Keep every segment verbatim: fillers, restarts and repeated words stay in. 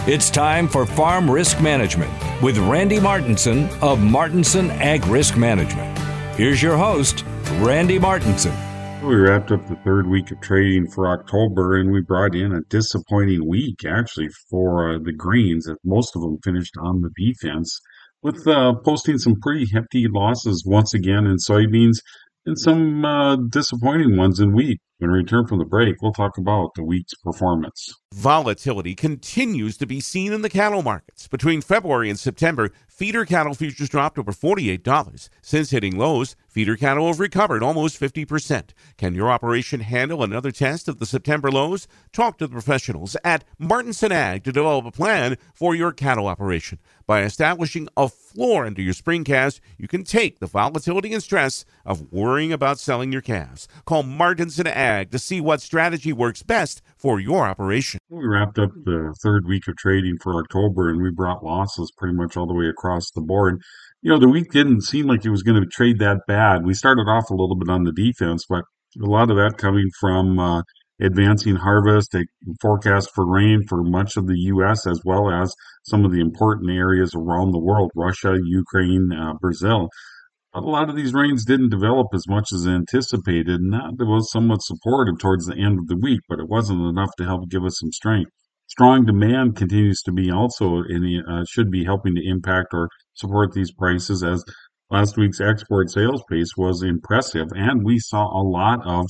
It's time for Farm Risk Management with Randy Martinson of Martinson Ag Risk Management. Here's your host, Randy Martinson. We wrapped up the third week of trading for October, and we brought in a disappointing week, actually, for uh, the grains. Most of them finished on the defense, with uh, posting some pretty hefty losses once again in soybeans and some uh, disappointing ones in wheat. When we return from the break, we'll talk about the week's performance. Volatility continues to be seen in the cattle markets. Between February and September, feeder cattle futures dropped over forty-eight dollars. Since hitting lows, feeder cattle have recovered almost fifty percent. Can your operation handle another test of the September lows? Talk to the professionals at Martinson Ag to develop a plan for your cattle operation. By establishing a floor under your spring calves, you can take the volatility and stress of worrying about selling your calves. Call Martinson Ag to see what strategy works best for your operation. We wrapped up the third week of trading for October, and we brought losses pretty much all the way across the board. You know, the week didn't seem like it was going to trade that bad. We started off a little bit on the defense, but a lot of that coming from uh, advancing harvest, a forecast for rain for much of the U S as well as some of the important areas around the world, Russia, Ukraine, uh, Brazil. But a lot of these rains didn't develop as much as anticipated, and that was somewhat supportive towards the end of the week, but it wasn't enough to help give us some strength. Strong demand continues to be also in, uh, should be helping to impact or support these prices, as last week's export sales pace was impressive, and we saw a lot of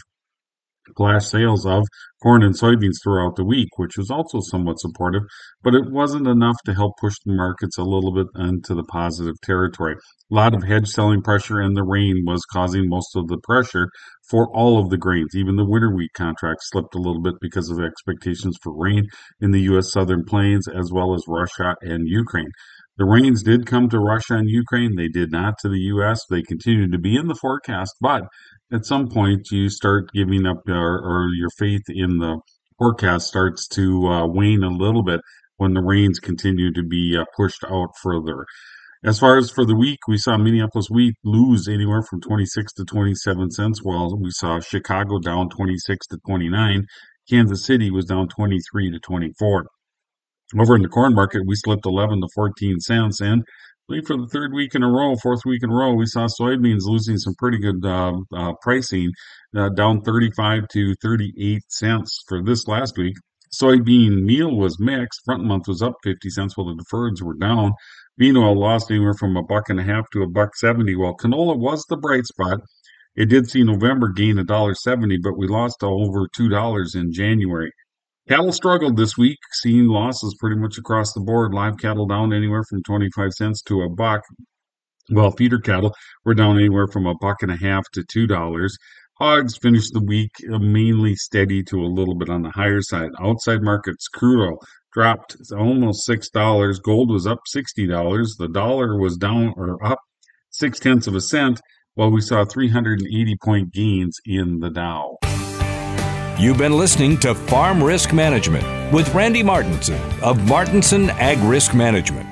flash sales of corn and soybeans throughout the week, which was also somewhat supportive, but it wasn't enough to help push the markets a little bit into the positive territory. A lot of hedge selling pressure, and the rain was causing most of the pressure for all of the grains. Even the winter wheat contract slipped a little bit because of expectations for rain in the U S Southern Plains as well as Russia and Ukraine. The rains did come to Russia and Ukraine. They did not to the U S. They continued to be in the forecast, but at some point you start giving up, or, or your faith in the forecast starts to uh, wane a little bit when the rains continue to be uh, pushed out further. As far as for the week, we saw Minneapolis wheat lose anywhere from twenty-six to twenty-seven cents, while we saw Chicago down twenty-six to twenty-nine. Kansas City was down twenty-three to twenty-four. Over in the corn market, we slipped eleven to fourteen cents, and for the third week in a row, fourth week in a row, we saw soybeans losing some pretty good uh, uh, pricing, uh, down thirty-five to thirty-eight cents for this last week. Soybean meal was mixed. Front month was up fifty cents, while the deferreds were down. Bean oil lost anywhere from a buck and a half to a buck seventy, while canola was the bright spot. It did see November gain a dollar seventy, but we lost over two dollars in January. Cattle struggled this week, seeing losses pretty much across the board. Live cattle down anywhere from twenty-five cents to a buck, while feeder cattle were down anywhere from a buck and a half to two dollars. Hogs finished the week mainly steady to a little bit on the higher side. Outside markets, crude oil dropped almost six dollars. Gold was up sixty dollars. The dollar was down or up six tenths of a cent, while we saw three hundred eighty point gains in the Dow. You've been listening to Farm Risk Management with Randy Martinson of Martinson Ag Risk Management.